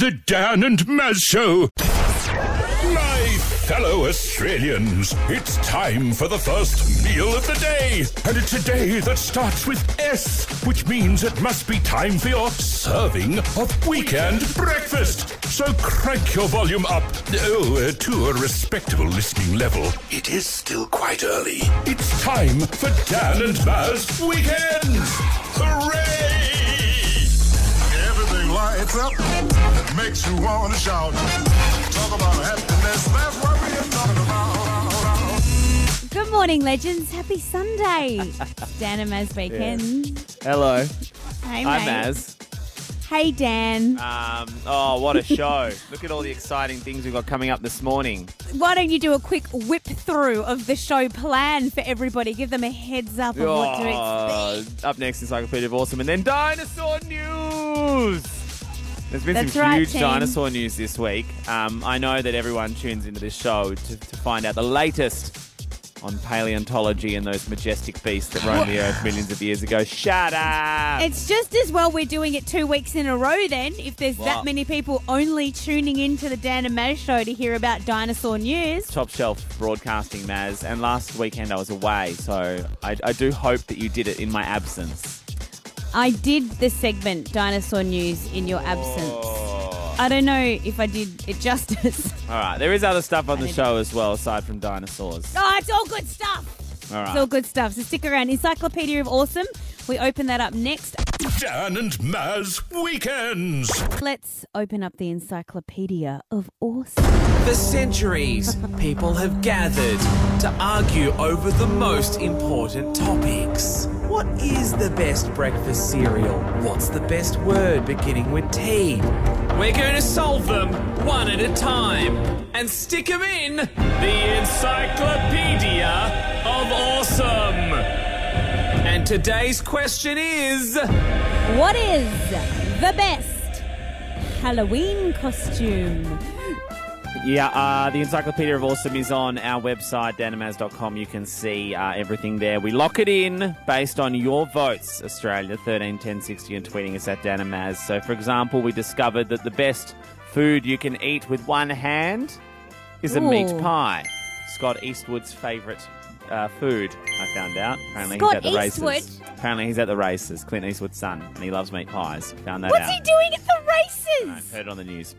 The Dan and Maz Show. My fellow Australians, it's time for the first meal of the day. And it's a day that starts with S, which means it must be time for your serving of weekend breakfast. So crank your volume up to a respectable listening level. It is still quite early. It's time for Dan and Maz Weekends. Hooray! Everything lights up, makes you want to shout. Talk about happiness, that's what we're talking about. Good morning, legends. Happy Sunday. Dan and Maz Weekends. Hello. Hey, Hi, mate. Maz. Hey, Dan. What a show. Look at all the exciting things we've got coming up this morning. Why don't you do a quick whip through of the show plan for everybody? Give them a heads up of what to expect. Up next, Encyclopedia of Awesome, and then dinosaur news. There's been That's some right, huge team. dinosaur news this week. I know that everyone tunes into this show to find out the latest on paleontology and those majestic beasts that roamed the earth millions of years ago. Shut up! It's just as well we're doing it 2 weeks in a row then, if there's that many people only tuning into the Dan and Maz show to hear about dinosaur news. Top shelf broadcasting, Maz. And last weekend I was away, so I do hope that you did it in my absence. I did the segment Dinosaur News in your absence. Oh. I don't know if I did it justice. All right, there is other stuff on the show as well, aside from dinosaurs. Oh, it's all good stuff. All It's all right. good stuff. So stick around. Encyclopedia of Awesome. We open that up next. Dan and Maz Weekends. Let's open up the Encyclopedia of Awesome. For centuries, people have gathered to argue over the most important topics. What is the best breakfast cereal? What's the best word beginning with T? We're going to solve them one at a time and stick them in the Encyclopedia of Awesome. And today's question is... What is the best Halloween costume? Yeah, the Encyclopedia of Awesome is on our website, danamaz.com. You can see everything there. We lock it in based on your votes, Australia, 13 10 60, and tweeting us at danamaz. So, for example, we discovered that the best food you can eat with one hand is a meat Ooh. pie. Scott Eastwood's favourite food, I found out. Apparently Scott he's at the Eastwood? races. Apparently he's at the races, Clint Eastwood's son, and he loves meat pies. Found that What's out. he doing at the I races? heard it on the news.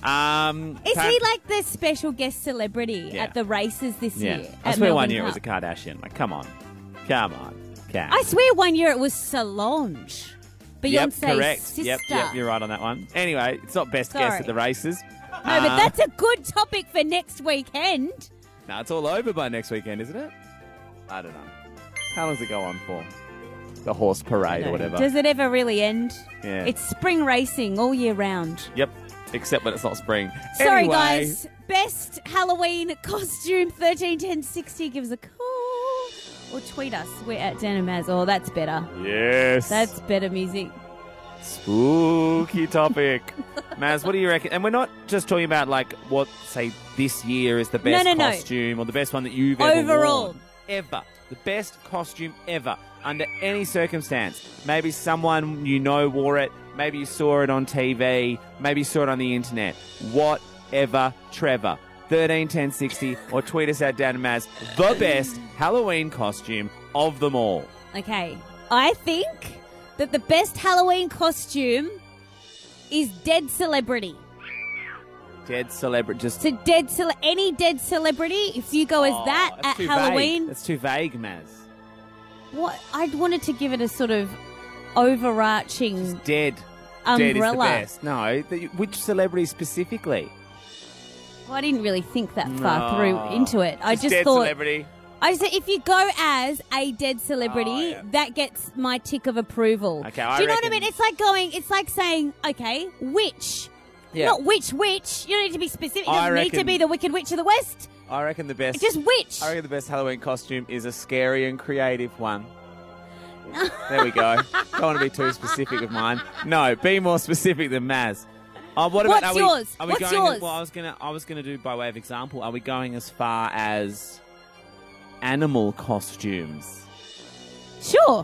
Is he like the special guest celebrity Yeah. at the races this Yeah. year? I at swear one Melbourne year it was a Cup? Kardashian. Like, come on. Cat. I swear one year it was Solange, Beyonce's correct. sister. Yep, you're right on that one. Anyway, it's not best guess Sorry. at the races. No, but that's a good topic for next weekend. No, it's all over by next weekend, isn't it? I don't know. How long does it go on for? The horse parade or whatever. Does it ever really end? Yeah. It's spring racing all year round. Yep, except when it's not spring. Sorry, Anyway, guys. Best Halloween costume, 13 10 60. Give us a call or tweet us. We're at Dan and Maz. Oh, that's better. Yes. That's better music. Spooky topic. Maz, what do you reckon? And we're not just talking about, like, what, say, this year is the best No. costume or the best one that you've ever Overall. worn. Ever. The best costume ever. Under any circumstance. Maybe someone you know wore it. Maybe you saw it on TV. Maybe you saw it on the internet. Whatever, Trevor. 13 10 60 or tweet us at Dan and Maz. The best Halloween costume of them all. Okay. I think that the best Halloween costume is dead celebrity. Dead celebrity. Just So any dead celebrity, if you go as that that's at too Halloween, Vague. That's too vague, Maz. what I wanted to give it a sort of overarching Dead. Dead is the umbrella. best. No, which celebrity specifically? Well, I didn't really think that far through into it. I just dead thought celebrity. I said if you go as a dead celebrity, Oh, yeah. that gets my tick of approval. Okay, I Do you know what I reckon- mean? It's like saying, okay, witch. Yeah. Not witch. You don't need to be specific. It I doesn't need to reckon- be the Wicked Witch of the West. I reckon the best. Just witch. I reckon the best Halloween costume is a scary and creative one. There we go. Don't want to be too specific with mine. No, be more specific than Maz. What about, What's yours? Are we What's going, yours? Well, I was gonna do by way of example. Are we going as far as animal costumes? Sure.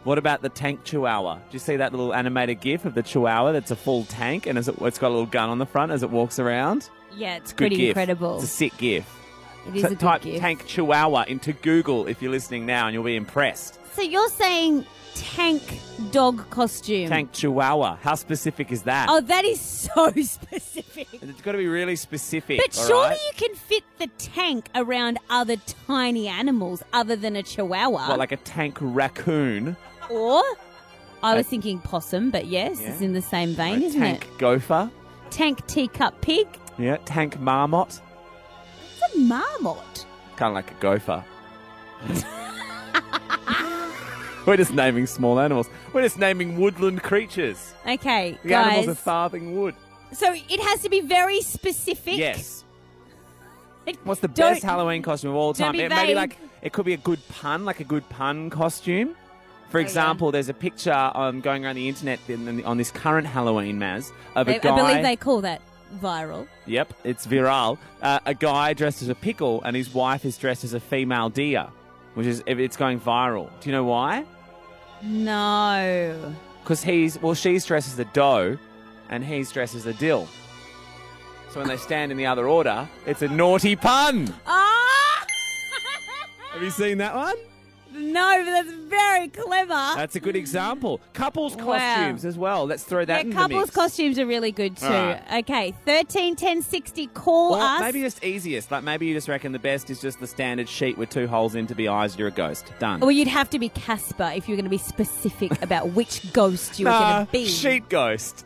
What about the tank chihuahua? Do you see that little animated gif of the chihuahua that's a full tank and it's got a little gun on the front as it walks around? Yeah, it's Good pretty gif. incredible. It's a sick gif. It is So a good type gift. tank chihuahua into Google if you're listening now and you'll be impressed. So you're saying tank dog costume? Tank chihuahua. How specific is that? Oh, that is so specific. It's got to be really specific. But all surely right? you can fit the tank around other tiny animals other than a chihuahua. What, like a tank raccoon? Or, I was thinking possum, but yes, Yeah. it's in the same Or vein, a isn't tank it? gopher? Tank teacup pig. Yeah, tank marmot. It's a marmot. Kind of like a gopher. We're just naming small animals. We're just naming woodland creatures. Okay, The guys. animals are farthing wood. So it has to be very specific. Yes. It- What's the don't- best Halloween costume of all don't time? be Maybe vague. like it could be a good pun, like a good pun costume. For yeah. example, there's a picture going around the internet on this current Halloween, Maz, of a I guy. believe they call that viral. Yep, it's viral. A guy dressed as a pickle, and his wife is dressed as a female deer, it's going viral. Do you know why? No. Because she's dressed as a doe, and he's dressed as a dill. So when they stand in the other order, it's a naughty pun. Ah! Have you seen that one? No, but that's very clever. That's a good example. Couples Wow. costumes as well. Let's throw that in the couples mix. costumes are really good too. All right. Okay, 13 10 60. Call Or us. maybe just easiest. Like maybe you just reckon the best is just the standard sheet with 2 holes in to be eyes. You're a ghost. Done. Well, you'd have to be Casper if you were going to be specific about which ghost you were going to be. sheet ghost.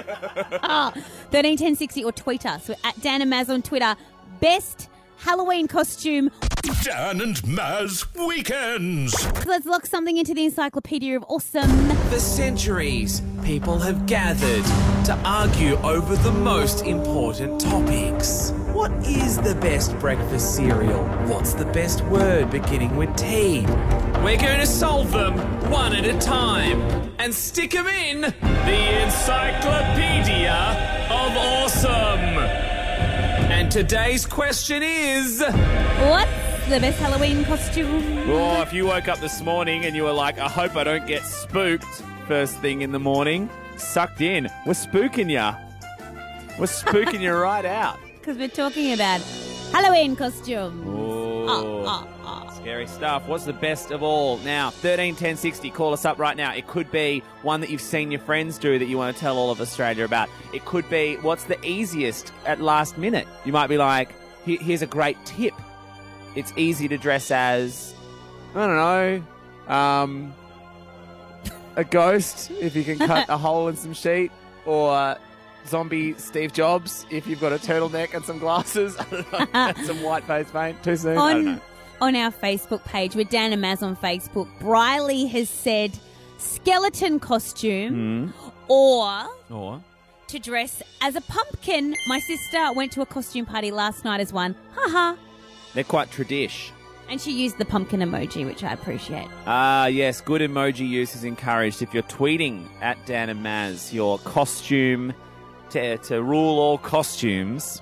13 10 60 or tweet us. We're at Dan and Maz on Twitter. Best Halloween costume. Dan and Maz Weekends. Let's lock something into the Encyclopedia of Awesome. For centuries, people have gathered to argue over the most important topics. What is the best breakfast cereal? What's the best word beginning with T? We're going to solve them one at a time and stick them in the Encyclopedia of Awesome. And today's question is... What's the best Halloween costume? Oh, if you woke up this morning and you were like, I hope I don't get spooked first thing in the morning, sucked in. We're spooking ya. We're spooking you right out. Because we're talking about Halloween costumes. Oh, scary stuff. What's the best of all? Now, 13 10 60, call us up right now. It could be one that you've seen your friends do that you want to tell all of Australia about. It could be what's the easiest at last minute. You might be like, here's a great tip. It's easy to dress as, I don't know, a ghost if you can cut a hole in some sheet, or zombie Steve Jobs if you've got a turtleneck and some glasses. I don't know, and some white face paint. Too soon? I don't know. On our Facebook page, we're Dan and Maz on Facebook, Briley has said skeleton costume or to dress as a pumpkin. My sister went to a costume party last night as one. Haha. They're quite tradish. And she used the pumpkin emoji, which I appreciate. Yes, good emoji use is encouraged. If you're tweeting at Dan and Maz your costume to rule all costumes,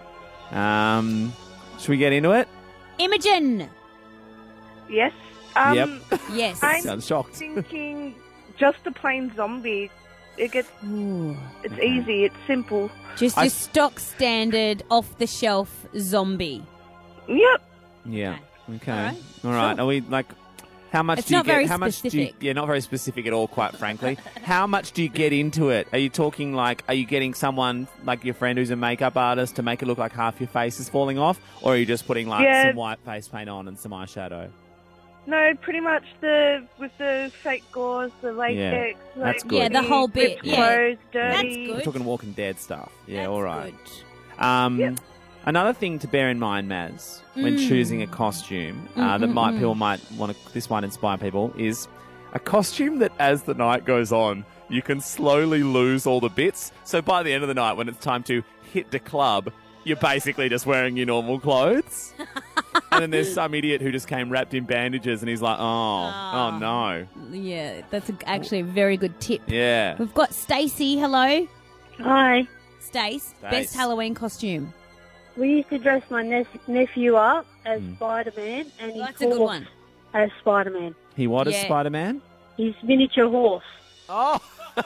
should we get into it? Imogen. Yes. Yep. Yes. I'm Sounds shocked. thinking just a plain zombie. Ooh. It's easy. It's simple. Just your stock standard off the shelf zombie. Yep. Yeah. Okay. All right. All right. Are we like? How much It's do you not get? very How much do you? specific. Yeah, not very specific at all. Quite frankly, how much do you get into it? Are you talking like? Are you getting someone like your friend who's a makeup artist to make it look like half your face is falling off, or are you just putting like Yeah. some white face paint on and some eyeshadow? No, pretty much with the fake gauze, the latex. That's like, good. Yeah, the whole bit, ripped yeah. clothes, That's dirty. good. We're talking Walking Dead stuff. Yeah. That's all right. good. Yep. Another thing to bear in mind, Maz, when choosing a costume people might want to, this might inspire people, is a costume that as the night goes on, you can slowly lose all the bits. So by the end of the night, when it's time to hit the club, you're basically just wearing your normal clothes. And then there's some idiot who just came wrapped in bandages and he's like, oh no. Yeah, that's actually a very good tip. Yeah. We've got Stacey. Hello. Hi. Stace, Stace. best Halloween costume. We used to dress my nephew up as Spider-Man, and he That's a good talked one. as Spider-Man. He what is Yeah. Spider-Man? his miniature horse. Oh,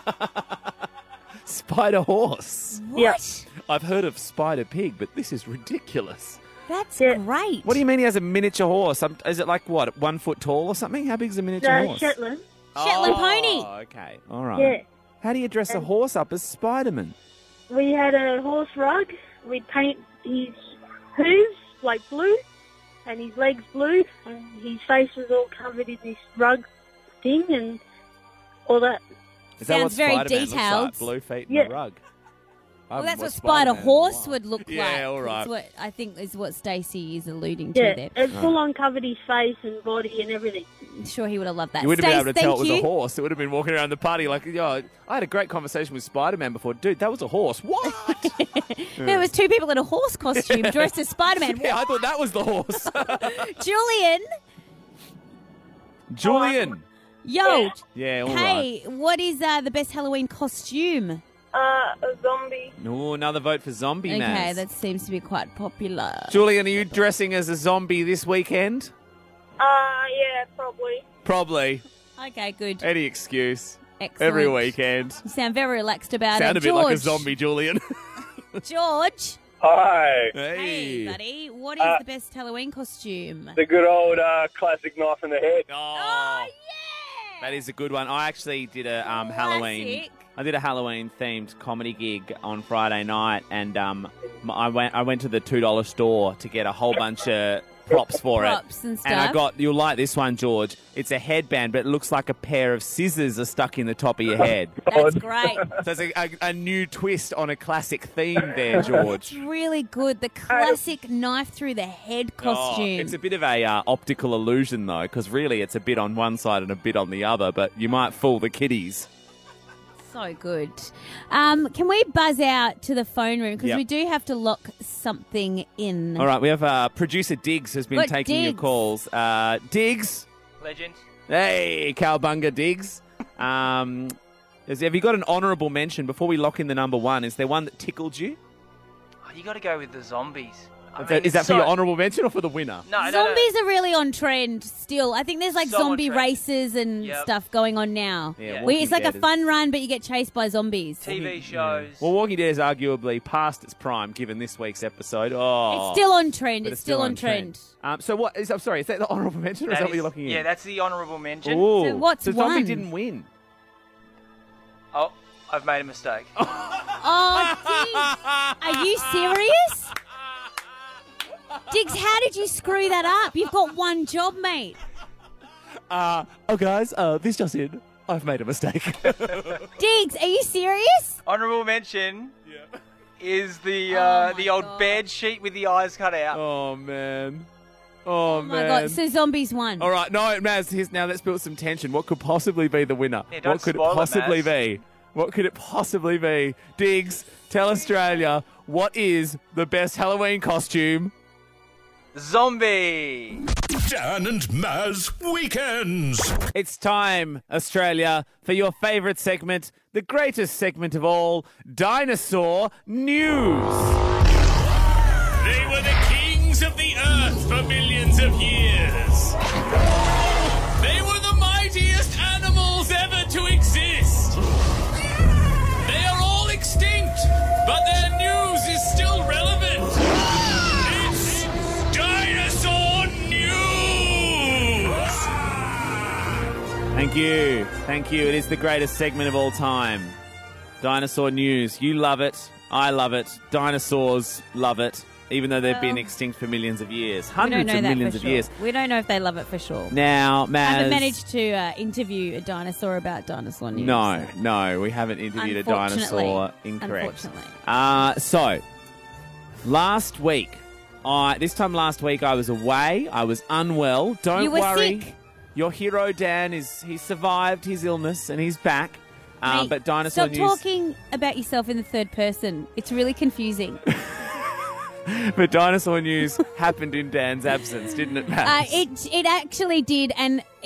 spider horse. What? I've heard of spider pig, but this is ridiculous. That's Yeah. great. What do you mean he has a miniature horse? Is it like, what, 1 foot tall or something? How big is a miniature horse? Shetland. Shetland pony. Okay, all right. Yeah. How do you dress a horse up as Spider-Man? We had a horse rug. We'd paint his hooves like blue and his legs blue, and his face was all covered in this rug thing and all that. Is that what Sounds very Spider-Man looks detailed. like? Blue feet and Yeah. a rug. Well, that's what Spider Horse would look like. Yeah, all right. That's what I think is what Stacey is alluding to Yeah, there. it full on covered his face and body and everything. I'm sure he would have loved that. You wouldn't have been able to Stace, tell it thank was you. a horse. It would have been walking around the party like, yo, I had a great conversation with Spider-Man before. Dude, that was a horse. What? There was two people in a horse costume dressed as Spider-Man. Yeah, I thought that was the horse. Julian, Julian. yo, Yeah, all right. hey, what is the best Halloween costume? A zombie. Oh, another vote for Zombie Okay, Man. that seems to be quite popular. Julian, are you dressing as a zombie this weekend? Yeah, probably. Probably. Okay, good. Any excuse. Excellent. Every weekend. You sound very relaxed about Sound it. a bit George, like a zombie, Julian. George, Hi. hey, buddy, what is the best Halloween costume? The good old classic knife in the head. Oh, yeah! That is a good one. I actually did a Halloween. Classic. I did a Halloween themed comedy gig on Friday night, and I went to the $2 store to get a whole bunch of props for Props it. and And I stuff. got, you'll like this one, George. It's a headband, but it looks like a pair of scissors are stuck in the top of your head. That's great. So it's a new twist on a classic theme there, George. It's really good. The classic knife through the head costume. Oh, it's a bit of a optical illusion, though, because really it's a bit on one side and a bit on the other, but you might fool the kiddies. So good. Can we buzz out to the phone room? Because Yep. we do have to lock something in. All right, we have producer Diggs has been What, taking your Diggs? calls. Diggs. Legend. Hey, Cowbunga Diggs. Have you got an honourable mention before we lock in the number one? Is there one that tickled you? Oh, you got to go with the zombies. Is that for your honourable mention or for the winner? No, Zombies are really on trend still. I think there's like So on zombie trend. races and Yep. stuff going on now. Yeah, Where it's like a Walking Dead fun run, but you get chased by zombies. TV shows. Well, Walking Dead is arguably past its prime given this week's episode. Oh, It's still on trend. but It's still on trend. So what? I'm sorry. Is that the honourable mention or is that what you're looking at? Yeah, that's the honourable mention. Ooh. So what's So Zombie one? didn't win. Oh, I've made a mistake. Oh, Diggs, are you serious? Diggs, how did you screw that up? You've got one job, mate. Oh, guys, this just in. I've made a mistake. Diggs, are you serious? Honourable mention is the Oh the my old God. bed sheet with the eyes cut out. Oh, man. Oh, Oh my man. god, so zombies won. All right, no, Maz, now let's build some tension. What could possibly be the winner? Yeah, don't what could it spoil it, possibly Maz. be? What could it possibly be? Diggs, tell Australia, what is the best Halloween costume? Zombie. Dan and Maz Weekends. It's time, Australia, for your favourite segment, the greatest segment of all, Dinosaur News. They were the kings of the earth for millions of years. They were the mightiest animals ever to exist. They are all extinct, but their news is still relevant. It's Dinosaur News. Thank you. Thank you. It is the greatest segment of all time. Dinosaur News. You love it. I love it. Dinosaurs love it. Even though they've been extinct for millions of years. We don't Hundreds know of that millions for of sure. years. We don't know if they love it for sure. Now, I Maz... haven't managed to interview a dinosaur about dinosaur news. No, we haven't interviewed a dinosaur. Incorrect. Unfortunately. So, last week, this time last week I was away. I was unwell. Don't You were worry. sick. Your hero, Dan, he survived his illness and he's back. Mate, But Dinosaur stop News... talking about yourself in the third person. It's really confusing. But Dinosaur News happened in Dan's absence, didn't it, Matt? It actually did, and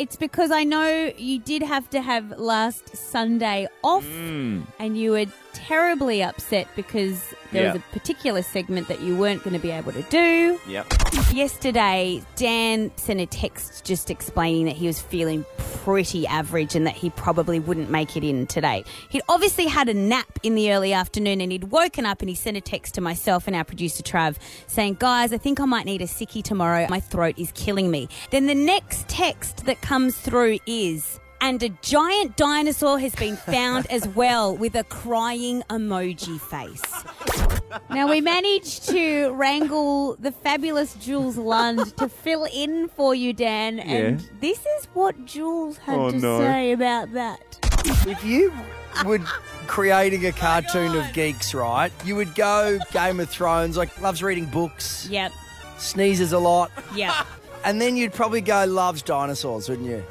it's because I know you did have to have last Sunday off and you were terribly upset because there was a particular segment that you weren't going to be able to do. Yep. Yesterday, Dan sent a text just explaining that he was feeling pretty average and that he probably wouldn't make it in today. He'd obviously had a nap in the early afternoon and he'd woken up and he sent a text to myself and our producer Trav saying, guys, I think I might need a sickie tomorrow. My throat is killing me. Then the next text that comes through is, and a giant dinosaur has been found as well with a crying emoji face. Now, we managed to wrangle the fabulous Jules Lund to fill in for you, Dan, and this is what Jules had to say about that. If you were creating a cartoon of geeks, right, you would go Game of Thrones, like loves reading books. Yep. Sneezes a lot. Yep. And then you'd probably go loves dinosaurs, wouldn't you?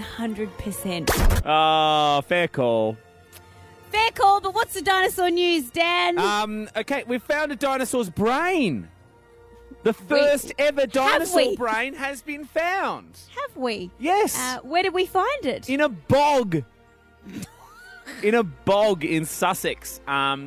100%. Oh, fair call. Fair call, but what's the dinosaur news, Dan? Okay, we found a dinosaur's brain. The first ever dinosaur brain has been found. Have we? Yes. Where did we find it? In a bog. In a bog in Sussex.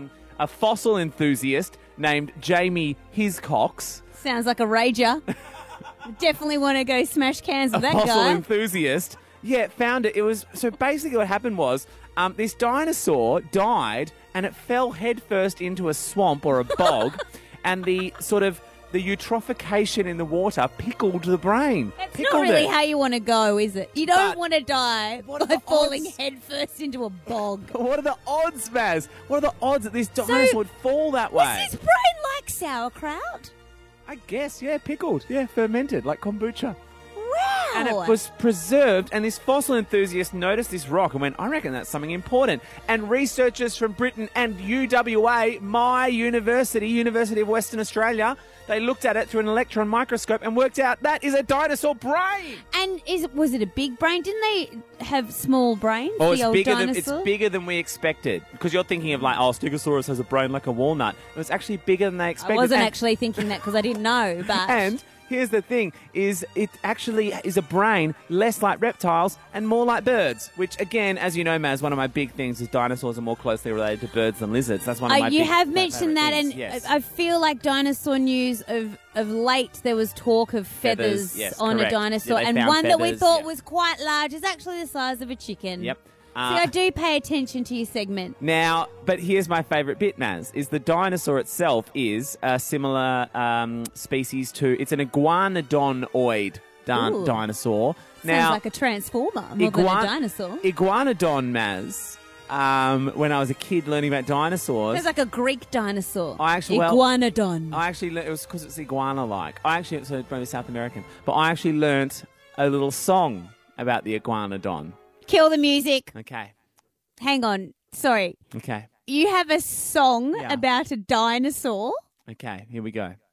A fossil enthusiast named Jamie Hiscox. Sounds like a rager. Definitely want to go smash cans with that guy. A fossil guy. enthusiast. Yeah, found it. It was so basically what happened was this dinosaur died and it fell headfirst into a swamp or a bog, and the eutrophication in the water pickled the brain. That's pickled not really it. how you want to go, is it? You don't want to die by falling headfirst into a bog. What are the odds, Maz? What are the odds that this dinosaur would fall that way? Was his brain like sauerkraut? I guess, yeah, pickled. Yeah, fermented, like kombucha. Wow. And it was preserved, and this fossil enthusiast noticed this rock and went, I reckon that's something important. And researchers from Britain and UWA, my university, University of Western Australia, they looked at it through an electron microscope and worked out that is a dinosaur brain. And was it a big brain? Didn't they have small brains, Oh, the old dinosaur? It's bigger than we expected. Because you're thinking of like, oh, Stegosaurus has a brain like a walnut. It was actually bigger than they expected. I wasn't actually thinking that because I didn't know, but... And here's the thing, is it actually is a brain less like reptiles and more like birds, which, again, as you know, Maz, one of my big things is dinosaurs are more closely related to birds than lizards. That's one of my You big have mentioned that, things. and yes. I feel like dinosaur news of late, there was talk of feathers yes, on correct. a dinosaur, Yeah, and found one that we feathers, thought was quite large is actually the size of a chicken. Yep. See, I do pay attention to your segment. Now, but here's my favourite bit, Maz, is the dinosaur itself is a similar species to, it's an iguanodonoid dinosaur. Sounds like a transformer more than a dinosaur. Iguanodon, Maz, when I was a kid learning about dinosaurs. Sounds like a Greek dinosaur. Iguanodon. Iguanodon. I actually learned, it was because it's iguana-like. So maybe South American. But I actually learnt a little song about the iguanodon. Kill the music. Okay. Hang on. Sorry. Okay. You have a song about a dinosaur? Okay, here we go.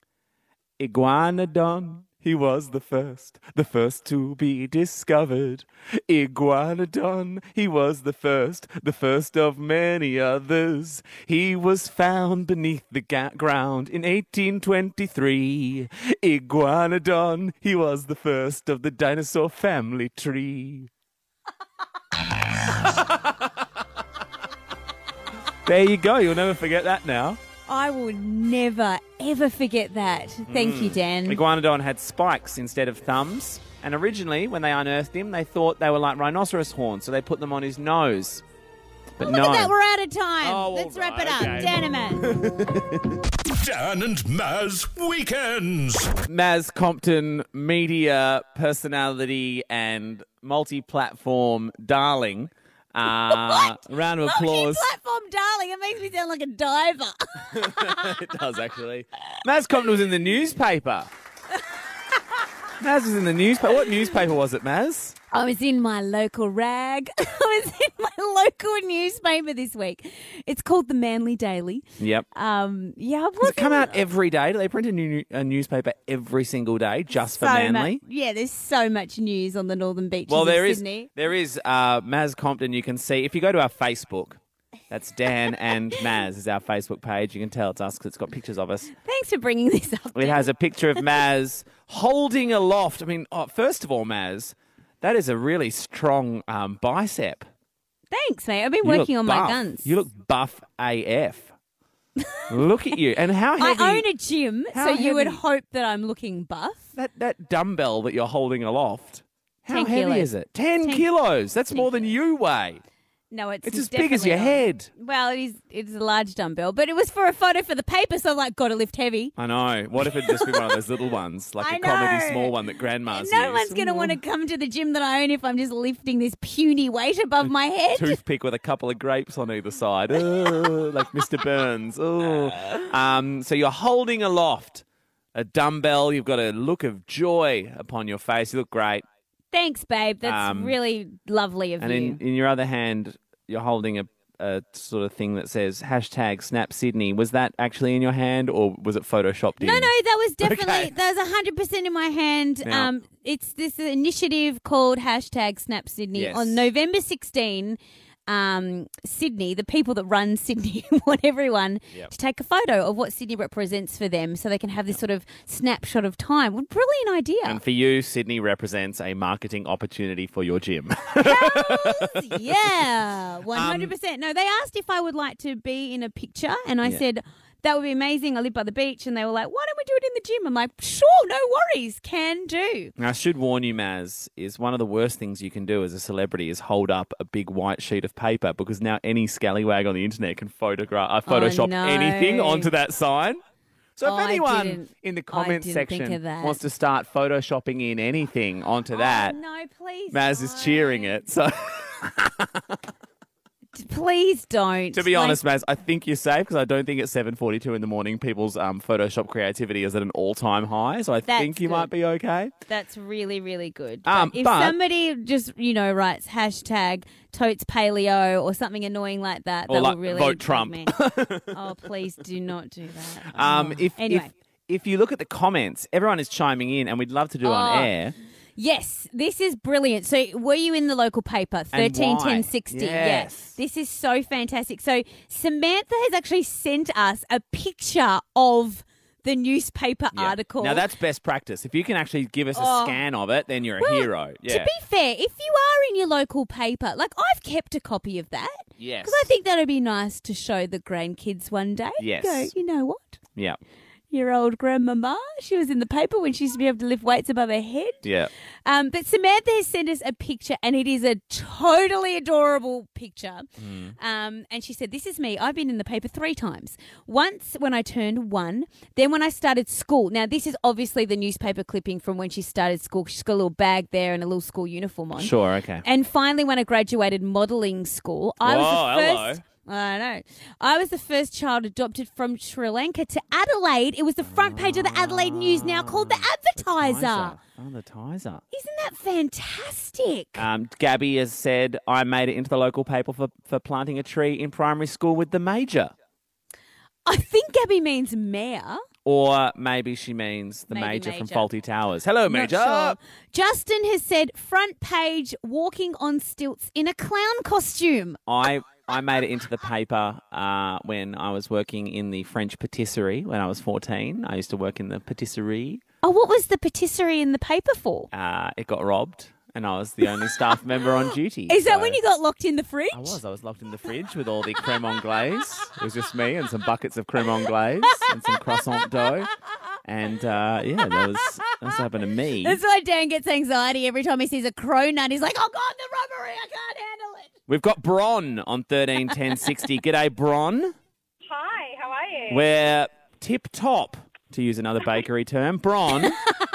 Iguanodon, he was the first to be discovered. Iguanodon, he was the first of many others. He was found beneath the ground in 1823. Iguanodon, he was the first of the dinosaur family tree. There you go. You'll never forget that now. I will never, ever forget that. Thank you, Dan. Iguanodon had spikes instead of thumbs. And originally, when they unearthed him, they thought they were like rhinoceros horns, so they put them on his nose. But Look at that. We're out of time. Oh, Let's right, wrap it up. okay. Dan and Maz. Dan and Maz Weekends. Maz Compton, media personality and multi-platform darling. Round of applause. Multi-platform darling. It makes me sound like a diver. It does, actually. Maz Compton was in the newspaper. Maz was in the newspaper. What newspaper was it, Maz? I was in my local rag. I was in my local newspaper this week. It's called the Manly Daily. Yep. Does it come out every day? Do they print a newspaper every single day just for Manly? Yeah, there's so much news on the northern beaches Well, of Sydney. there is Maz Compton. You can see if you go to our Facebook. That's Dan and Maz is our Facebook page. You can tell it's us because it's got pictures of us. Thanks for bringing this up. It has a picture of Maz holding aloft. I mean, first of all, Maz, That is a really strong bicep. Thanks, mate. I've been You working look on buff. my guns. You look buff AF. Look at you. And how heavy... I own a gym, How so you would heavy- hope that I'm looking buff. That dumbbell that you're holding aloft, how 10 heavy kilos. is it? 10 10 kilos. That's more than you weigh. No, it's as big as your definitely head. not. Well, it's a large dumbbell, but it was for a photo for the paper, so I'm like, got to lift heavy. I know. What if it just be one of those little ones, like I a comedy know. small one that grandmas No use? one's going to want to come to the gym that I own if I'm just lifting this puny weight above my head. Toothpick with a couple of grapes on either side. Ugh, like Mr. Burns. Ugh. So you're holding aloft a dumbbell. You've got a look of joy upon your face. You look great. Thanks, babe. That's really lovely of And you. in your other hand, you're holding a sort of thing that says #SnapSydney. Was that actually in your hand or was it photoshopped in? No, that was definitely, Okay. that was 100% in my hand. Now- It's this initiative called #SnapSydney. Yes. On November 16, Sydney, the people that run Sydney want everyone to take a photo of what Sydney represents for them so they can have this sort of snapshot of time. What a brilliant idea. And for you, Sydney represents a marketing opportunity for your gym. Yeah, 100%. No, they asked if I would like to be in a picture, and I said, that would be amazing. I live by the beach, and they were like, why don't we do it in the gym? I'm like, sure, no worries, can do. Now, I should warn you, Maz, is one of the worst things you can do as a celebrity is hold up a big white sheet of paper because now any scallywag on the internet can Photoshop no. anything onto that sign. So if I anyone didn't- in the I comments didn't think section of that. wants to start Photoshopping in anything onto that, No, please Maz is cheering it. So Please don't. to be honest, Maz, I think you're safe because I don't think at 7:42 in the morning people's Photoshop creativity is at an all-time high. So I That's think you good. might be okay. That's really, really good. But- If somebody just, writes #totes paleo or something annoying like that, Or that like, will really vote bug Trump. me. Oh, please do not do that. Anyway. If you look at the comments, everyone is chiming in, and we'd love to do it on air. Yes, this is brilliant. So, were you in the local paper, And 131060? why? Yes. This is so fantastic. So, Samantha has actually sent us a picture of the newspaper Yeah. article. Now that's best practice. If you can actually give us a scan of it, then you're a Well, hero. Yeah. To be fair, if you are in your local paper, like I've kept a copy of that. Yes. Because I think that would be nice to show the grandkids one day. Yes. Go, you know what? Yeah. Your old grandmama, she was in the paper when she used to be able to lift weights above her head. Yeah. But Samantha has sent us a picture, and it is a totally adorable picture. And she said, this is me. I've been in the paper 3 times. Once when I turned 1, then when I started school. Now, this is obviously the newspaper clipping from when she started school. She's got a little bag there and a little school uniform on. Sure. Okay. And finally, when I graduated modelling school, I was the first... hello. I know. I was the first child adopted from Sri Lanka to Adelaide. It was the front page of the Adelaide News, now called The Advertiser. Oh, the Tizer. Isn't that fantastic? Gabby has said, I made it into the local paper for planting a tree in primary school with the major. I think Gabby means mayor. Or maybe she means the Maybe major from Major. Faulty Towers. Hello, Not Major. sure. Justin has said, front page, walking on stilts in a clown costume. I made it into the paper when I was working in the French patisserie when I was 14. I used to work in the patisserie. Oh, what was the patisserie in the paper for? It got robbed, and I was the only staff member on duty. Is that so- when you got locked in the fridge? I was locked in the fridge with all the creme anglaise. It was just me and some buckets of creme anglaise and some croissant dough. And, that was happened to me. That's why Dan gets anxiety every time he sees a cronut. He's like, oh, God, the robbery. I can't handle it. We've got Bron on 131060. G'day, Bron. Hi, how are you? We're tip-top, to use another bakery term. Bron,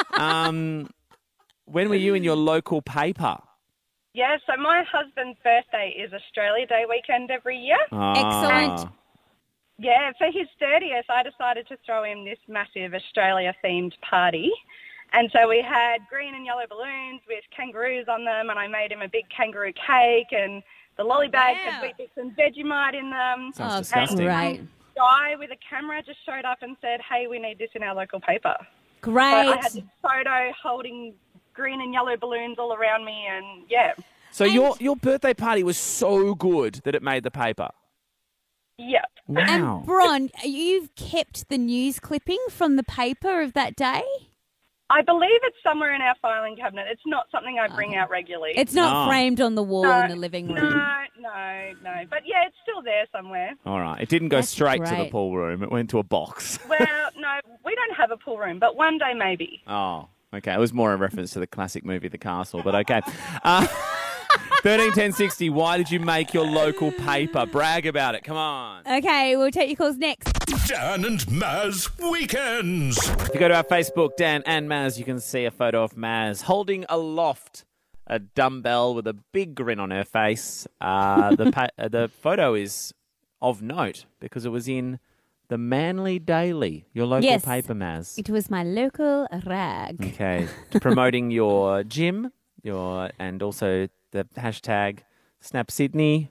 when were you in your local paper? Yeah, so my husband's birthday is Australia Day weekend every year. Excellent. Yeah, for his 30th, I decided to throw him this massive Australia-themed party. And so we had green and yellow balloons with kangaroos on them, and I made him a big kangaroo cake, and the lolly bags had Weet Bix and Vegemite in them. Sounds disgusting. Great. And a guy with a camera just showed up and said, hey, we need this in our local paper. Great. So I had this photo holding green and yellow balloons all around me, and yeah. So your birthday party was so good that it made the paper? Yep. Wow. And Bron, you've kept the news clipping from the paper of that day? I believe it's somewhere in our filing cabinet. It's not something I bring out regularly. It's not No. framed on the wall in the living room. No. But yeah, it's still there somewhere. All right. It didn't go That's straight to the great. pool room. It went to a box. Well, no, we don't have a pool room, but one day maybe. Oh, okay. It was more a reference to the classic movie The Castle, but okay. 13 10 60, why did you make your local paper? Brag about it. Come on. Okay, we'll take your calls next. Dan and Maz Weekends. If you go to our Facebook, Dan and Maz, you can see a photo of Maz holding aloft a dumbbell with a big grin on her face. The photo is of note because it was in the Manly Daily, your local Yes. paper, Maz. It was my local rag. Okay. Promoting your gym, and also the hashtag Snap Sydney.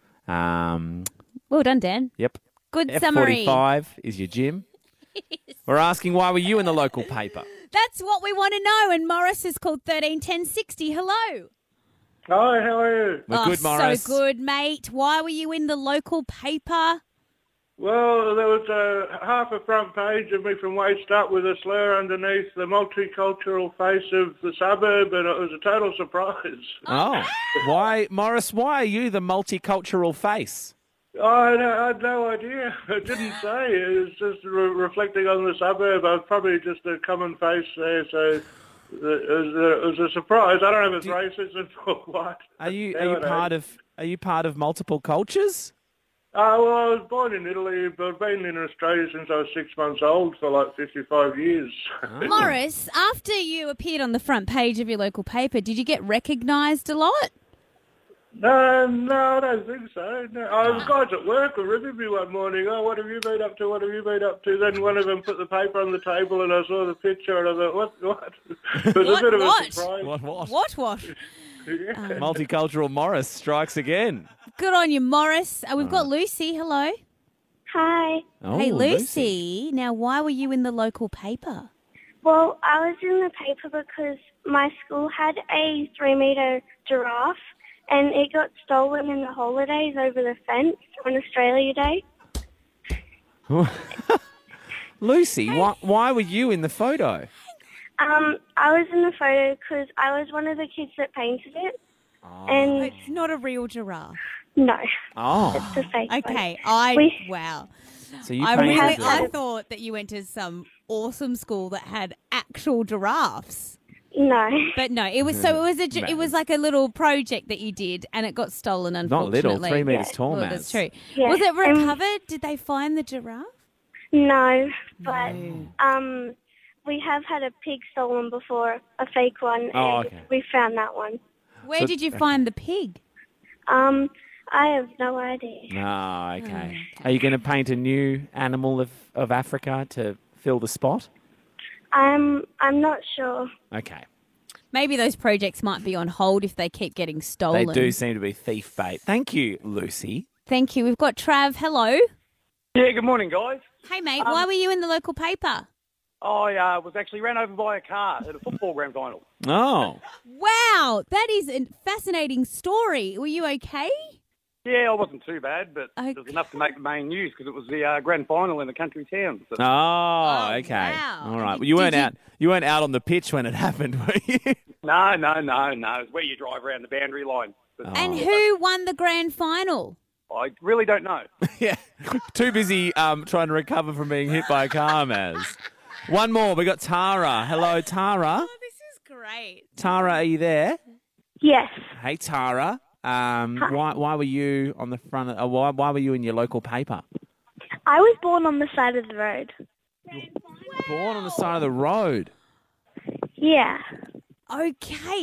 Well done, Dan. Yep. Good summary. F45 is your gym. We're asking, why were you in the local paper? That's what we want to know. And Morris is called 131060. Hello. Hi, how are you? We're good, Morris. So good, mate. Why were you in the local paper? Well, there was half a front page of me from waist up with a slur underneath the multicultural face of the suburb, and it was a total surprise. Oh. Why, Morris, why are you the multicultural face? I had no idea. It didn't say. It was just reflecting on the suburb. I was probably just a common face there, so it was a surprise. I don't know if it's racism or what. Are you part of multiple cultures? Well, I was born in Italy, but I've been in Australia since I was 6 months old for like 55 years. Morris, after you appeared on the front page of your local paper, did you get recognised a lot? No, I don't think so. No. I was guys at work were ribbing me one morning. Oh, what have you been up to? What have you been up to? Then one of them put the paper on the table and I saw the picture and I thought, what? It was a bit of a surprise. What? Yeah. Multicultural Morris strikes again. Good on you, Morris. We've got Lucy. Hello. Hi. Oh, Hey, Lucy. Now, why were you in the local paper? Well, I was in the paper because my school had a 3-metre giraffe and it got stolen in the holidays over the fence on Australia Day. Lucy, why were you in the photo? I was in the photo because I was one of the kids that painted it. And It's not a real giraffe. no, Oh. it's a fake one. Okay, wow. So you I painted I it. thought that you went to some awesome school that had actual giraffes. No. But no, it was it was like a little project that you did, and it got stolen. Not Unfortunately, little, 3 metres tall, well, man. that's true. Yeah, Was it recovered? Did they find the giraffe? No, but we have had a pig stolen before, a fake one, Oh, and okay. we found that one. Where did you find the pig? I have no idea. Oh, okay. Are you going to paint a new animal of Africa to fill the spot? I'm not sure. Okay. Maybe those projects might be on hold if they keep getting stolen. They do seem to be thief bait. Thank you, Lucy. Thank you. We've got Trav. Hello. Yeah, good morning, guys. Hey, mate. Why were you in the local paper? I was actually ran over by a car at a football grand final. Oh. Wow, that is a fascinating story. Were you okay? Yeah, I wasn't too bad, but Okay. it was enough to make the main news because it was the grand final in the country town. So. Oh, okay. wow. All right. Did Well, you- you weren't out on the pitch when it happened, were you? No. It's where you drive around the boundary line. But And who won the grand final? I really don't know. Yeah. Too busy trying to recover from being hit by a car, Maz. One more. We got Tara. Hello, Tara. Oh, this is great. Tara, are you there? Yes. Hey, Tara. Why were you on the front? Why were you in your local paper? I was born on the side of the road. Born on the side of the road. Yeah. Okay,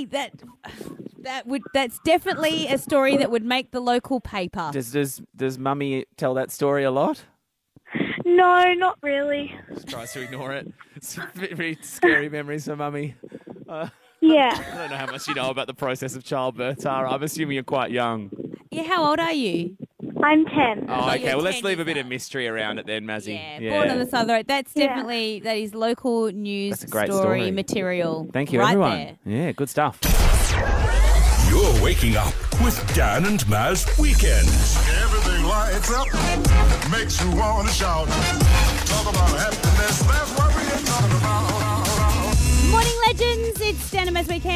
that's definitely a story that would make the local paper. Does Mummy tell that story a lot? No, not really. Just tries to ignore it. It's very scary memories for Mummy. Yeah. I don't know how much you know about the process of childbirth, Tara. I'm assuming you're quite young. Yeah, how old are you? I'm 10. Oh, okay. you're Well, let's 10 leave a years bit of mystery around it then, Mazzy. Yeah, born on the side of the road. That's Yeah. definitely, that is local news That's a great story. material. Thank you, right everyone. there. Yeah, good stuff. You're waking up with Dan and Maz Weekends. Everything lights up, makes you want to shout. Talk about happiness, that's what we're talking about. Morning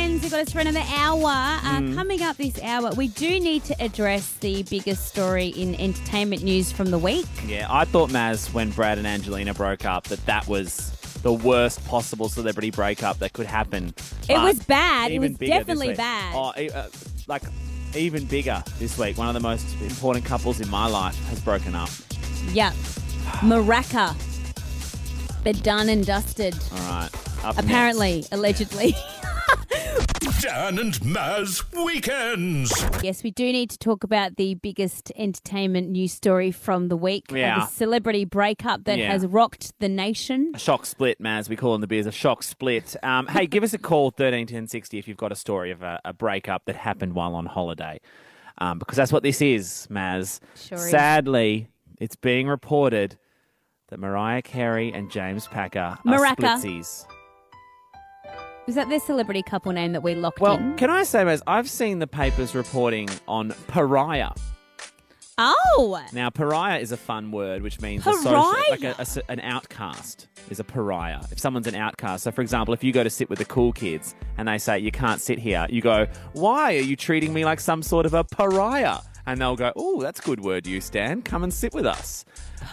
friends. We've got us for another hour. Coming up this hour, we do need to address the biggest story in entertainment news from the week. Yeah, I thought, Maz, when Brad and Angelina broke up, that was the worst possible celebrity breakup that could happen. It was bad. It Even was bigger this definitely week. bad. Oh, even bigger this week. One of the most important couples in my life has broken up. Yep. Maraca. They're done and dusted. All right. Apparently, allegedly. Dan and Maz Weekends. Yes, we do need to talk about the biggest entertainment news story from the week. Yeah. The celebrity breakup that has rocked the nation. A shock split, Maz. We call in the beers a shock split. Hey, give us a call, 131060, if you've got a story of a breakup that happened while on holiday. Because that's what this is, Maz. Sure is. Sadly, it's being reported that Mariah Carey and James Packer are Maraca. splitsies. Was that their celebrity couple name that we locked Well, in? can I say, Maz, I've seen the papers reporting on pariah. Oh! Now, pariah is a fun word, which means Pariah? an outcast is a pariah. If someone's an outcast. So, for example, if you go to sit with the cool kids and they say, you can't sit here, you go, why are you treating me like some sort of a pariah? And they'll go, oh, that's a good word you, Stan. Come and sit with us.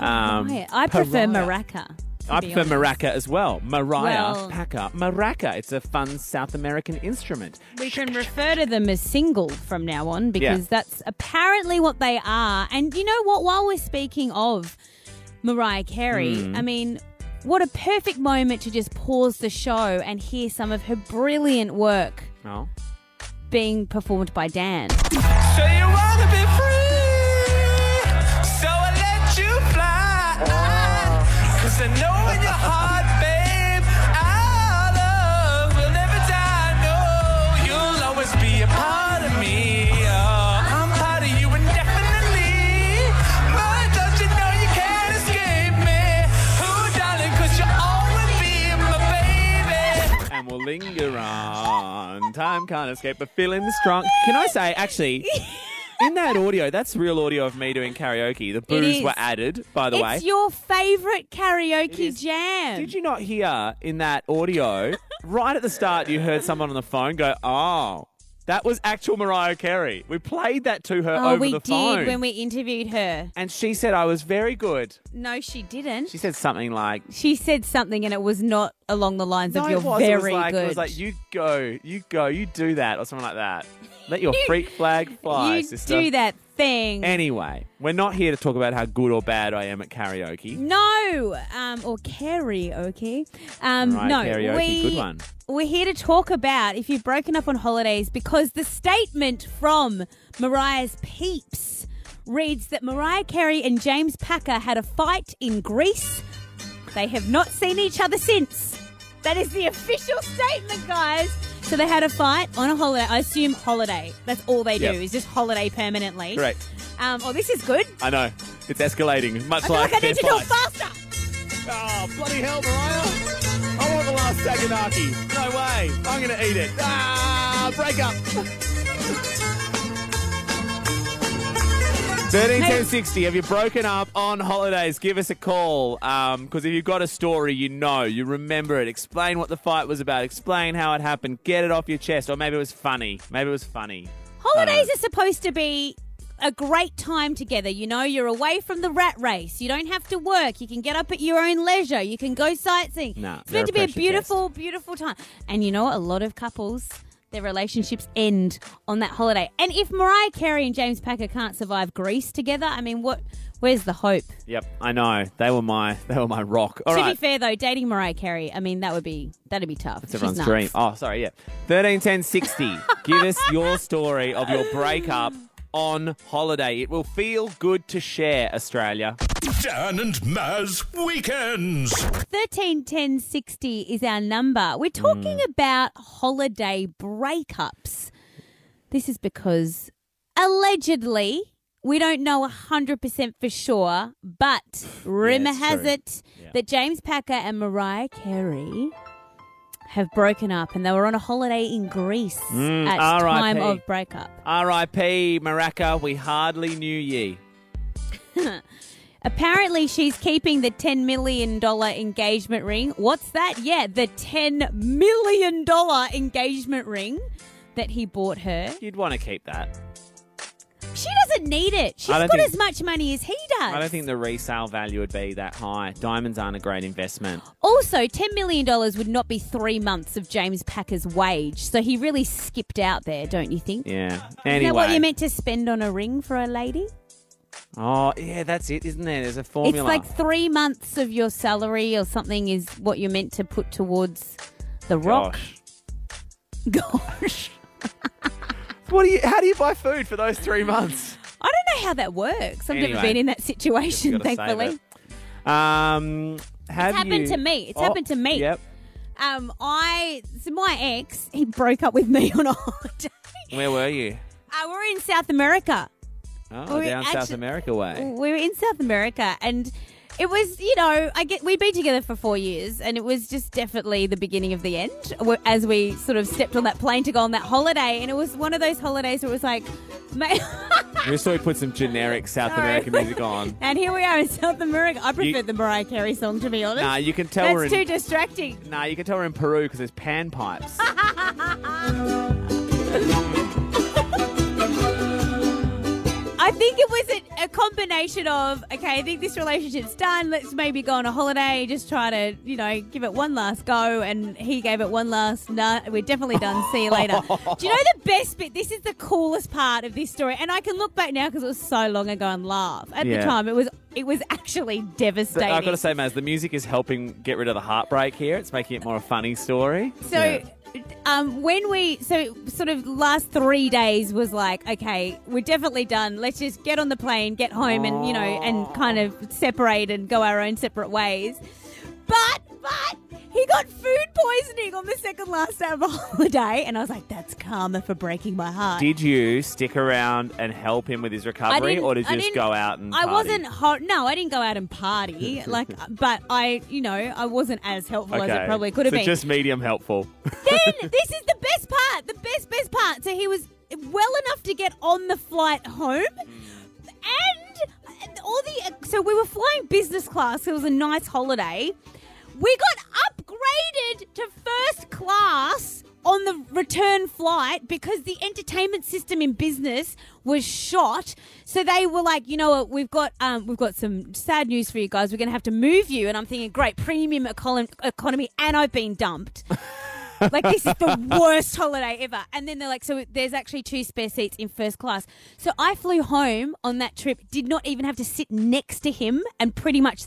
I prefer pariah. Maraca. I prefer maraca as well. Mariah, Well- Packer, maraca. It's a fun South American instrument. We can refer to them as single from now on because that's apparently what they are. And you know what? While we're speaking of Mariah Carey, I mean, what a perfect moment to just pause the show and hear some of her brilliant work Oh. being performed by Dan. So you wanna be free, so I let you fly. 'Cause I know in your heart, babe, our love will never die. No, you'll always be a part of me. I'm part of you indefinitely. But don't you know you can't escape me? Oh, darling, 'cause you'll always be my baby. And we'll linger on. Time can't escape, but feeling strong. Can I say, actually, in that audio, that's real audio of me doing karaoke. The boos is. were added, by the way. It's your favourite It karaoke is. jam. Did you not hear in that audio, right at the start, you heard someone on the phone go, oh, that was actual Mariah Carey. We played that to her over we the did phone. when we interviewed her. And she said I was very good. No, she didn't. She said something like, She said something and it was not along the lines of no, you're it was. very It good. was like, you go, you do that, or something like that. Let your freak flag fly, you sister. do that thing. Anyway, we're not here to talk about how good or bad I am at karaoke. No, or karaoke. Right, No, karaoke, good one. We're here to talk about if you've broken up on holidays because the statement from Mariah's peeps reads that Mariah Carey and James Packer had a fight in Greece. They have not seen each other since. That is the official statement, guys. So they had a fight on a holiday. I assume holiday. That's all they do Yep. is just holiday permanently. Correct. Oh, this is good. I know. It's escalating, much I feel like I their need to do it fight. faster. Oh, bloody hell, Mariah. I want the last Saganaki. No way. I'm going to eat it. Break up. 131060, have you broken up on holidays? Give us a call. Because if you've got a story, you remember it. Explain what the fight was about. Explain how it happened. Get it off your chest. Or maybe it was funny. Holidays are supposed to be a great time together. You know, you're away from the rat race. You don't have to work. You can get up at your own leisure. You can go sightseeing. Nah, it's they're meant to a be a pressure beautiful, beautiful time. And you know what? A lot of couples, their relationships end on that holiday. And if Mariah Carey and James Packer can't survive Greece together, I mean, where's the hope? Yep, I know. They were my rock. All to right. be fair, though, dating Mariah Carey, I mean, that'd be tough. It's She's everyone's nuts. dream. Oh, sorry, yeah. 131060. Give us your story of your breakup on holiday. It will feel good to share, Australia. Dan and Maz Weekends. 131060 is our number. We're talking about holiday breakups. This is because allegedly, we don't know 100% for sure, but rumour it's has true. it that James Packer and Mariah Carey have broken up and they were on a holiday in Greece at time of breakup. R.I.P. Maraca, we hardly knew ye. Apparently, she's keeping the $10 million engagement ring. What's that? Yeah, the $10 million engagement ring that he bought her. You'd want to keep that. She doesn't need it. She's got as much money as he does. I don't think the resale value would be that high. Diamonds aren't a great investment. Also, $10 million would not be 3 months of James Packer's wage. So he really skipped out there, don't you think? Yeah. Isn't Anyway. that what you're meant to spend on a ring for a lady? Oh, yeah, that's it, isn't there? There's a formula. It's like 3 months of your salary or something is what you're meant to put towards the rock. Gosh. How do you buy food for those 3 months? I don't know how that works. I've never been in that situation, thankfully. It's happened to me. It's happened to me. Yep. So my ex, he broke up with me on a holiday. Where were you? We're in South America. Oh, down South America way. We were in South America, and it was, we'd been together for 4 years, and it was just definitely the beginning of the end as we sort of stepped on that plane to go on that holiday. And it was one of those holidays where it was like, We just thought we put some generic South American music on. And here we are in South America. I prefer the Mariah Carey song, to be honest. Nah, you can tell That's too distracting. Nah, you can tell we're in Peru because there's panpipes. I think it was a combination of, okay, I think this relationship's done. Let's maybe go on a holiday, just try to, give it one last go. And he gave it one last, nah, we're definitely done. See you later. Do you know the best bit? This is the coolest part of this story. And I can look back now because it was so long ago and laugh. At the time, it was actually devastating. I've got to say, Maz, the music is helping get rid of the heartbreak here. It's making it more a funny story. So... sort of last 3 days was like, okay, we're definitely done. Let's just get on the plane, get home and, and kind of separate and go our own separate ways. But he got food poisoning on the second last day of a holiday. And I was like, that's karma for breaking my heart. Did you stick around and help him with his recovery, or did you just go out and party? I didn't go out and party. But I wasn't as helpful as it probably could have been. Just medium helpful. Then this is the best part. The best part. So he was well enough to get on the flight home, and so we were flying business class. It was a nice holiday. We got upgraded to first class on the return flight because the entertainment system in business was shot. So they were like, you know what, we've got some sad news for you guys. We're going to have to move you. And I'm thinking, great, premium economy, and I've been dumped. Like, this is the worst holiday ever. And then they're like, so there's actually 2 spare seats in first class. So I flew home on that trip, did not even have to sit next to him, and pretty much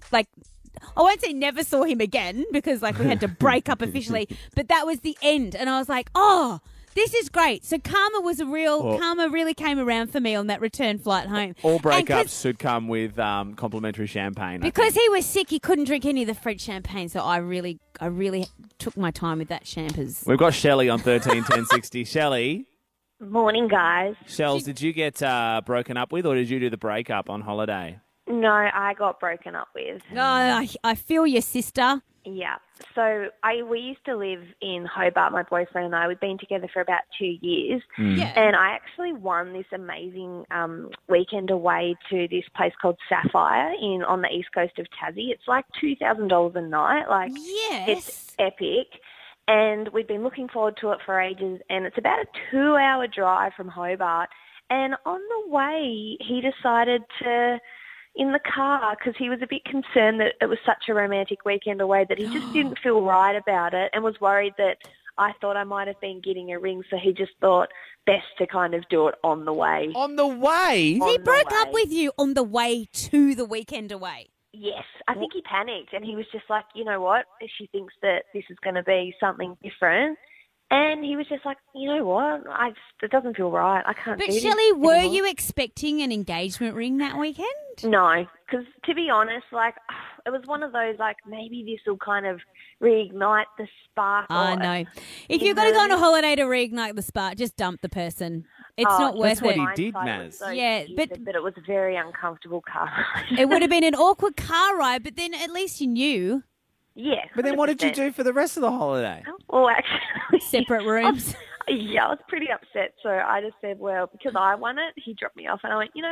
I won't say never saw him again because we had to break up officially, but that was the end. And I was like, oh, this is great. So karma really came around for me on that return flight home. All breakups should come with complimentary champagne. Because he was sick, he couldn't drink any of the French champagne. So I really took my time with that champers. We've got Shelley on 131060. Shelley. Morning, guys. Shells, did you get broken up with, or did you do the breakup on holiday? No, I got broken up with. No, I feel your sister. Yeah. So we used to live in Hobart, my boyfriend and I. We'd been together for about 2 years. Yeah. And I actually won this amazing weekend away to this place called Sapphire on the east coast of Tassie. It's like $2,000 a night. Yes. It's epic. And we'd been looking forward to it for ages. And it's about a 2-hour drive from Hobart. And on the way, he decided to... in the car, because he was a bit concerned that it was such a romantic weekend away that he just didn't feel right about it and was worried that I thought I might have been getting a ring, so he just thought best to kind of do it on the way. On the way? He broke up with you on the way to the weekend away? Yes. I think he panicked and he was just like, you know what, if she thinks that this is going to be something different. And he was just like, you know what, it doesn't feel right. I can't do this. But Shelley, were anymore. you expecting an engagement ring that weekend? No, because to be honest, it was one of those, maybe this will kind of reignite the spark. Oh, no. If you're going to go on a holiday to reignite the spark, just dump the person. It's not worth it. That's what he did, Maz. So yeah, but it was a very uncomfortable car ride. It would have been an awkward car ride, but then at least you knew. Yeah. But then what did you do for the rest of the holiday? Well, actually... Separate rooms. I was pretty upset. So I just said, well, because I won it, he dropped me off. And I went, you know what?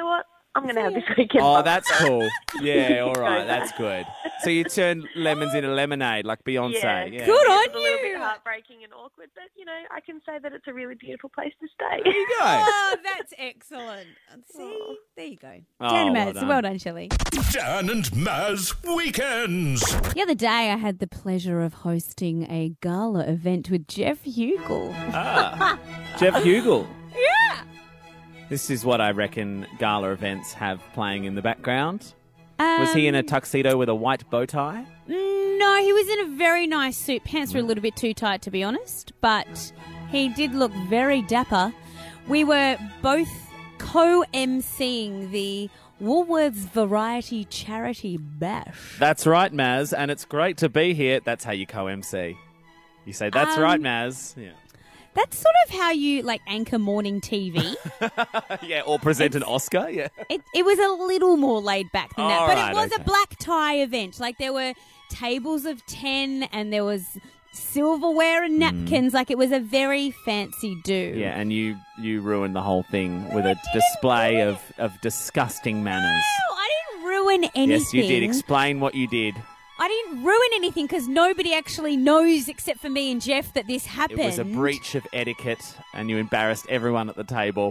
I'm going to have this weekend. Oh, that's cool. Yeah, all right, that's good. So you turn lemons into lemonade like Beyonce. Yeah. Yeah. Good on It's a little you. bit heartbreaking and awkward, but, I can say that it's a really beautiful place to stay. There you go. Oh, that's excellent. See, there you go. Oh, Dan and well Maz, done. well done, Shelley. Dan and Maz Weekends. The other day, I had the pleasure of hosting a gala event with Jeff Hugel. Jeff Hugel. Yeah. This is what I reckon gala events have playing in the background. Was he in a tuxedo with a white bow tie? No, he was in a very nice suit. Pants were a little bit too tight, to be honest, but he did look very dapper. We were both co-emceeing the Woolworths Variety Charity Bash. That's right, Maz, and it's great to be here. That's how you co-MC. You say, that's right, Maz. Yeah. That's sort of how you, anchor morning TV. Yeah, or present an Oscar. Yeah. It was a little more laid back than that, All but right, it was okay. a black tie event. There were tables of 10 and there was silverware and napkins. It was a very fancy do. Yeah, and you ruined the whole thing with a display of disgusting manners. No, I didn't ruin anything. Yes, you did. Explain what you did. I didn't ruin anything because nobody actually knows except for me and Jeff that this happened. It was a breach of etiquette and you embarrassed everyone at the table.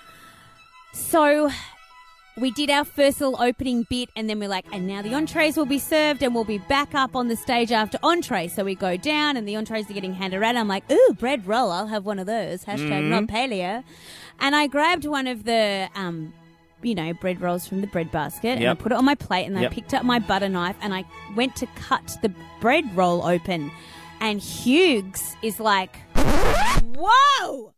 So we did our first little opening bit and then we're like, and now the entrees will be served and we'll be back up on the stage after entrees. So we go down and the entrees are getting handed around. I'm like, ooh, bread roll. I'll have one of those. Hashtag not paleo. And I grabbed one of the, bread rolls from the bread basket and I put it on my plate and I picked up my butter knife and I went to cut the bread roll open. And Hughes is like, whoa,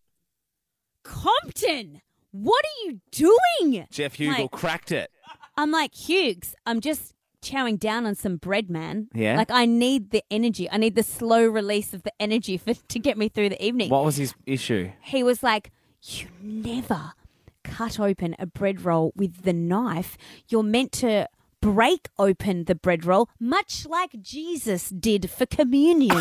Compton, what are you doing? Jeff Hugel cracked it. I'm like, Hughes, I'm just chowing down on some bread, man. Yeah? I need the energy. I need the slow release of the energy to get me through the evening. What was his issue? He was like, you never cut open a bread roll with the knife. You're meant to break open the bread roll, much like Jesus did for communion.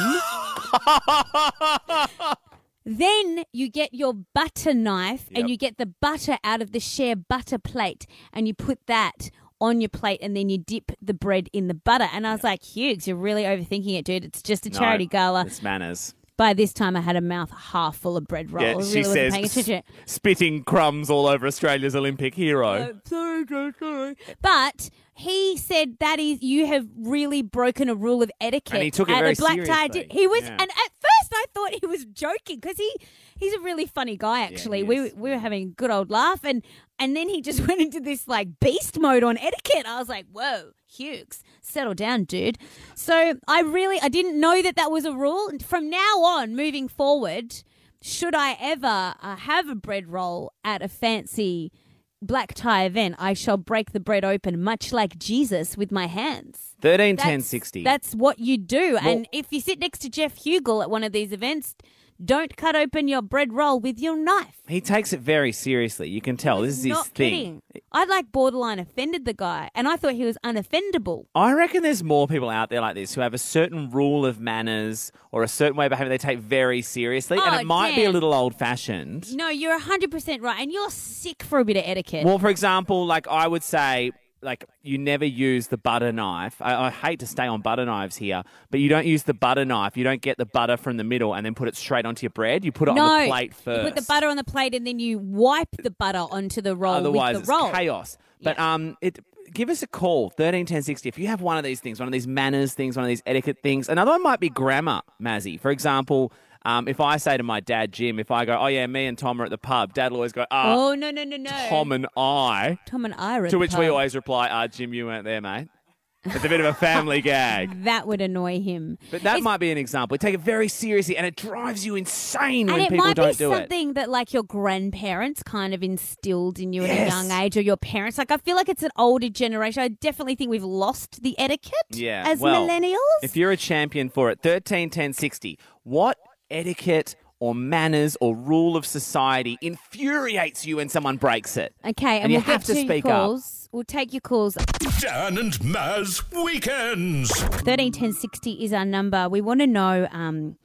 Then you get your butter knife and you get the butter out of the share butter plate and you put that on your plate and then you dip the bread in the butter. And I was like, Hughes, you're really overthinking it, dude. It's just a charity gala. It's manners. By this time, I had a mouth half full of bread roll. Yeah, I really she wasn't paying says, attention. spitting crumbs all over Australia's Olympic hero. Sorry. But he said that is you have really broken a rule of etiquette. And he took it at very a black tie. seriously. He was, Yeah. and at first I thought he was joking because he's a really funny guy. Actually, he is. we were having a good old laugh, and then he just went into this beast mode on etiquette. I was like, whoa, Hughes, settle down, dude. So I didn't know that was a rule. From now on, moving forward, should I ever have a bread roll at a fancy black tie event, I shall break the bread open, much like Jesus, with my hands. 13, 10, 60. That's what you do. And if you sit next to Jeff Hugel at one of these events, don't cut open your bread roll with your knife. He takes it very seriously. You can tell. This is his Not thing. kidding. I borderline offended the guy, and I thought he was unoffendable. I reckon there's more people out there like this who have a certain rule of manners or a certain way of behaving they take very seriously, and Oh, it might be a Dan. little old-fashioned. No, you're 100% right, and you're sick for a bit of etiquette. Well, for example, I would say, you never use the butter knife. I hate to stay on butter knives here, but you don't use the butter knife. You don't get the butter from the middle and then put it straight onto your bread. You put it on the plate first. You put the butter on the plate and then you wipe the butter onto the roll Otherwise, with the roll. it's chaos. But give us a call, 13 10 60, if you have one of these things, one of these manners things, one of these etiquette things. Another one might be grammar, Mazzy. For example, if I say to my dad, Jim, if I go, oh, yeah, me and Tom are at the pub, Dad will always go, oh, no. Tom and I. Tom and I are at To the which we pub. always reply, Jim, you weren't there, mate. It's a bit of a family gag. That would annoy him. But that might be an example. We take it very seriously and it drives you insane when And it people might don't be do it. something that your grandparents kind of instilled in you at a Yes. young age, or your parents. I feel like it's an older generation. I definitely think we've lost the etiquette as millennials. If you're a champion for it, 13 10 60, what etiquette or manners or rule of society infuriates you when someone breaks it? Okay, and you we'll have get to to speak your up. calls. We'll take your calls. Dan and Maz Weekends. 13 10 60 is our number. We want to know if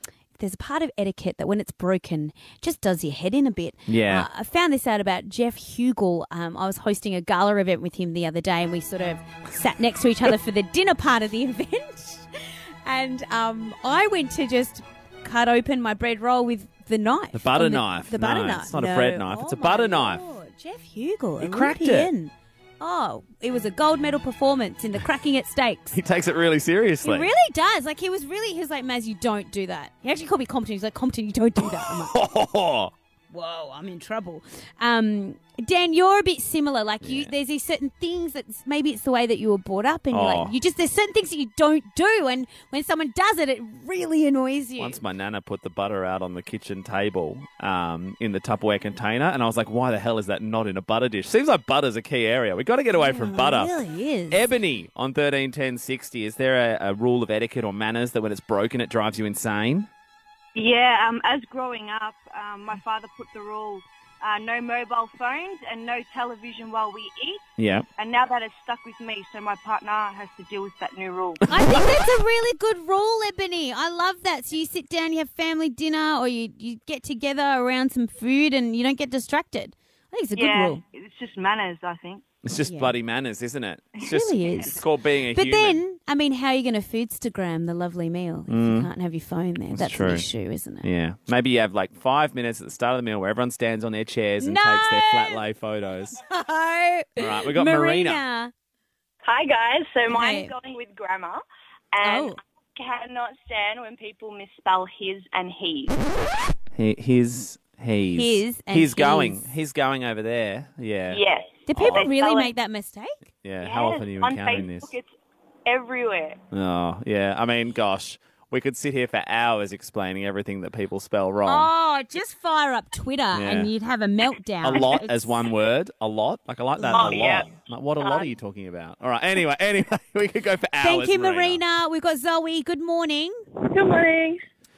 there's a part of etiquette that when it's broken, just does your head in a bit. Yeah. I found this out about Jeff Hugel. I was hosting a gala event with him the other day, and we sort of sat next to each other for the dinner part of the event. And I went to just cut open my bread roll with the knife. The butter knife. The butter No, knife. It's not a bread knife. It's a butter knife. Jeff Hugel. He a cracked Olympian. Oh, it was a gold medal performance in the cracking it stakes. He takes it really seriously. He really does. Like, he was like, Maz, you don't do that. He actually called me Compton. He's like, Compton, you don't do that. I'm like, whoa, I'm in trouble. Dan, you're a bit similar. Like, there's these certain things that maybe it's the way that you were brought up, and you're like, there's certain things that you don't do, and when someone does it, it really annoys you. Once my nana put the butter out on the kitchen table in the Tupperware container, and I was like, why the hell is that not in a butter dish? Seems like butter's a key area. We've got to get away from butter. It really is. Ebony on 131060, is there a rule of etiquette or manners that when it's broken it drives you insane? Yeah, as growing up, my father put the rule, no mobile phones and no television while we eat. Yeah. And now that has stuck with me, so my partner has to deal with that new rule. I think that's a really good rule, Ebony. I love that. So you sit down, you have family dinner, or you get together around some food and you don't get distracted. I think it's a good rule. It's just manners, I think. It's just bloody manners, isn't it? It's It really is. It's called being a But human. then, I mean, how are you going to foodstagram the lovely meal if you can't have your phone there? That's true. an issue, isn't it? Yeah. Maybe you have like 5 minutes at the start of the meal where everyone stands on their chairs and takes their flat lay photos. No. All right, we got Marina. Hi, guys. So mine is going with grammar. And Oh. I cannot stand when people misspell his and he's. He's and he's going. He's going over there. Yeah. Yes. Do people They really spell it- make that mistake? Yeah. How often are you on encountering Facebook, this? it's everywhere. Oh, yeah. I mean, gosh, we could sit here for hours explaining everything that people spell wrong. Oh, just fire up Twitter and you'd have a meltdown. A lot It's- as one word. A lot. Like I like that. Oh, a yeah. lot. Like, what a lot are you talking about? All right. Anyway, we could go for hours. Thank you, Marina. We've got Zoe. Good morning. Good morning.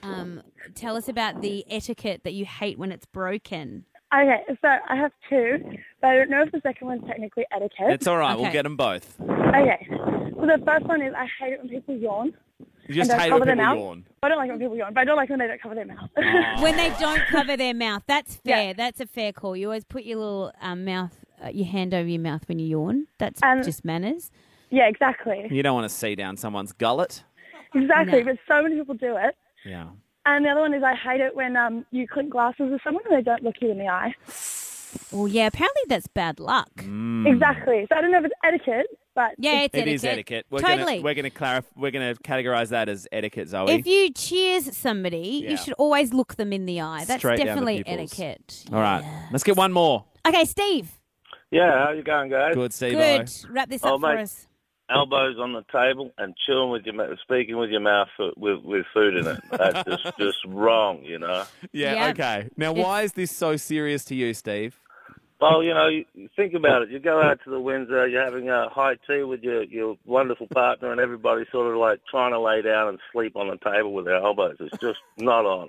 Tell us about the etiquette that you hate when it's broken. Okay, so I have two, but I don't know if the second one's technically etiquette. It's all right. We'll get them both. Okay. Well, the first one is I hate it when people yawn. You just and don't hate cover when their people mouth. yawn. I don't like when people yawn, but I don't like when they don't cover their mouth. When they don't cover their mouth, that's fair. That's a fair call. You always put your little your hand over your mouth when you yawn. That's just manners. Yeah, exactly. You don't want to see down someone's gullet. Exactly, but so many people do it. Yeah. And the other one is I hate it when you clink glasses with someone and they don't look you in the eye. Well, yeah, apparently that's bad luck. Exactly. So I don't know if it's etiquette, but yeah, it's It etiquette. is etiquette. We're Totally. We're going to categorize that as etiquette, Zoe. If you cheers somebody, Yeah. you should always look them in the eye. That's Straight down the definitely pupils. etiquette. All right. Let's get one more. Okay, Steve. Yeah, how you going, guys? Good, Steve. Good. Wrap this up for mate, us. elbows on the table and chewing with your speaking with your mouth with food in it. That's just wrong, you know. Yeah, okay. Now, why is this so serious to you, Steve? Well, you know, you think about it. You go out to the Windsor, you're having a high tea with your wonderful partner, and everybody's sort of like trying to lay down and sleep on the table with their elbows. It's just not on.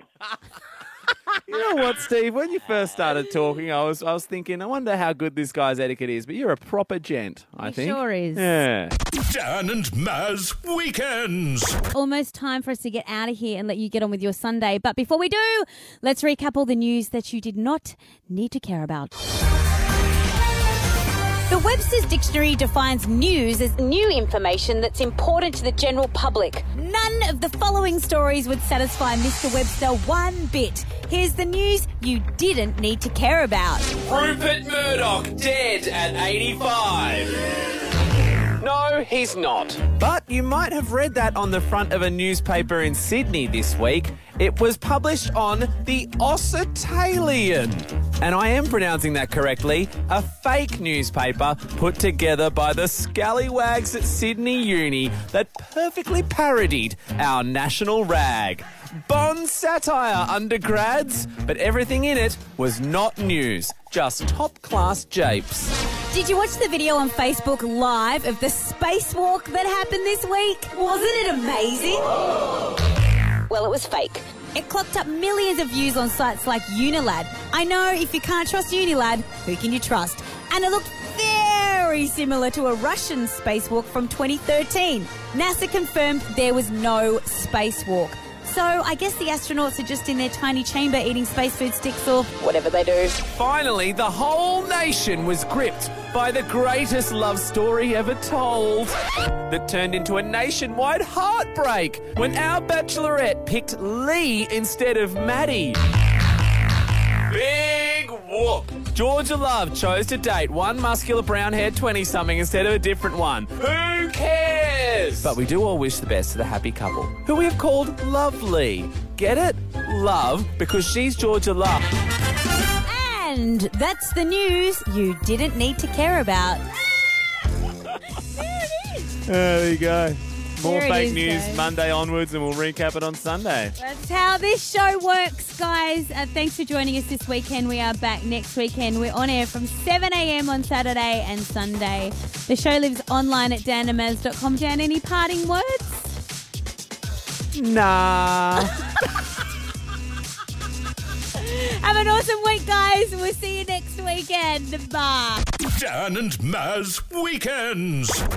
You know what, Steve? When you first started talking, I was thinking, I wonder how good this guy's etiquette is. But you're a proper gent, I think. sure is. Yeah. Dan and Maz Weekends. Almost time for us to get out of here and let you get on with your Sunday. But before we do, let's recap all the news that you did not need to care about. The Webster's Dictionary defines news as new information that's important to the general public. None of the following stories would satisfy Mr. Webster one bit. Here's the news you didn't need to care about. Rupert Murdoch dead at 85. No, he's not. But you might have read that on the front of a newspaper in Sydney this week. It was published on the Australian. And I am pronouncing that correctly. A fake newspaper put together by the scallywags at Sydney Uni that perfectly parodied our national rag. Bon satire, undergrads, but everything in it was not news, just top-class japes. Did you watch the video on Facebook Live of the spacewalk that happened this week? Wasn't it amazing? Well, it was fake. It clocked up millions of views on sites like Unilad. I know, if you can't trust Unilad, who can you trust? And it looked very similar to a Russian spacewalk from 2013. NASA confirmed there was no spacewalk. So I guess the astronauts are just in their tiny chamber eating space food sticks or whatever they do. Finally, the whole nation was gripped by the greatest love story ever told. That turned into a nationwide heartbreak when our bachelorette picked Lee instead of Maddie. Big whoop. Georgia Love chose to date one muscular brown-haired 20-something instead of a different one. Who cares? But we do all wish the best to the happy couple, who we have called Lovely. Get it? Love, because she's Georgia Love. And that's the news you didn't need to care about. There you go. More There it fake is, news though. Monday onwards, and we'll recap it on Sunday. That's how this show works, guys. Thanks for joining us this weekend. We are back next weekend. We're on air from 7 a.m. on Saturday and Sunday. The show lives online at danamaz.com. Dan, any parting words? Nah. Have an awesome week, guys. We'll see you next weekend. Bye. Dan and Maz Weekends.